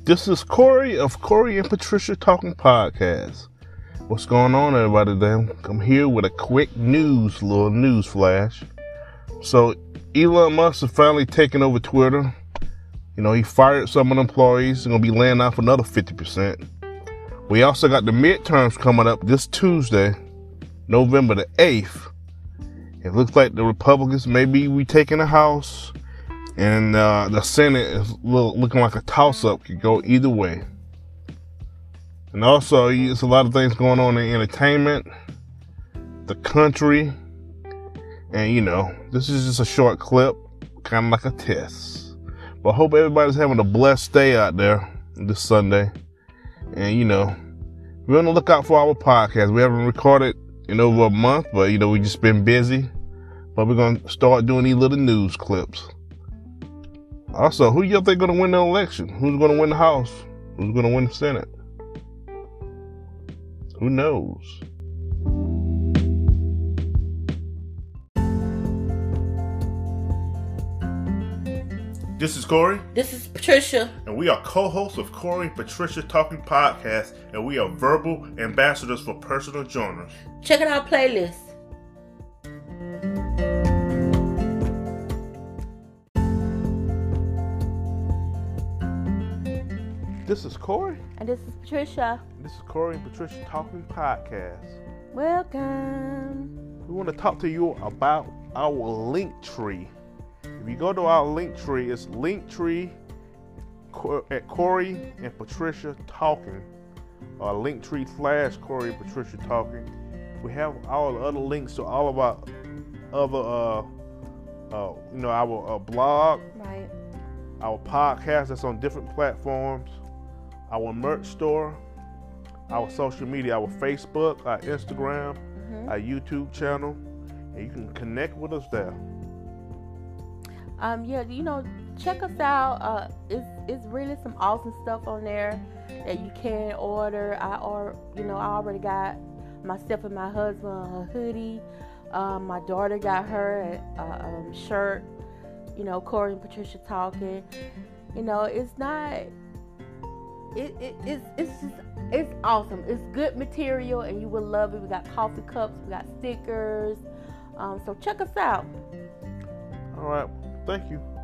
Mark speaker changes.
Speaker 1: This is Corey of Corey and Patricia Talking Podcast. What's going on, everybody today? I'm here with a quick little news flash. So, Elon Musk is finally taking over Twitter. You know, he fired some of the employees. He's going to be laying off another 50%. We also got the midterms coming up this Tuesday, November the 8th. It looks like the Republicans may be retaking the House. And the Senate is looking like a toss-up. Could go either way. And also, there's a lot of things going on in entertainment, the country. And, you know, this is just a short clip, kind of like a test. But I hope everybody's having a blessed day out there this Sunday. And, you know, we're on the lookout for our podcast. We haven't recorded in over a month, but, you know, we've just been busy. But we're going to start doing these little news clips. Also, who you think going to win the election? Who's going to win the House? Who's going to win the Senate? Who knows? This is Corey.
Speaker 2: This is Patricia.
Speaker 1: And we are co-hosts of Corey and Patricia Talking Podcast. And we are verbal ambassadors for personal genres.
Speaker 2: Check out our playlist.
Speaker 1: This is Corey.
Speaker 2: And this is Patricia.
Speaker 1: This is Corey and Patricia Talking Podcast.
Speaker 2: Welcome.
Speaker 1: We want to talk to you about our Linktree. If you go to our Linktree, it's Linktree at Corey and Patricia Talking. Or Linktree / Corey and Patricia Talking. We have all the other links to all of our other, our blog.
Speaker 2: Right.
Speaker 1: Our podcast that's on different platforms. Our merch store, our social media, our Facebook, our Instagram, our YouTube channel, and you can connect with us there.
Speaker 2: Check us out. It's really some awesome stuff on there that you can order. I already got myself and my husband a hoodie. My daughter got her a shirt. You know, Corey and Patricia Talking. You know, it's not. It's awesome. It's good material and you will love it. We got coffee cups, we got stickers. So check us out.
Speaker 1: All right. Thank you.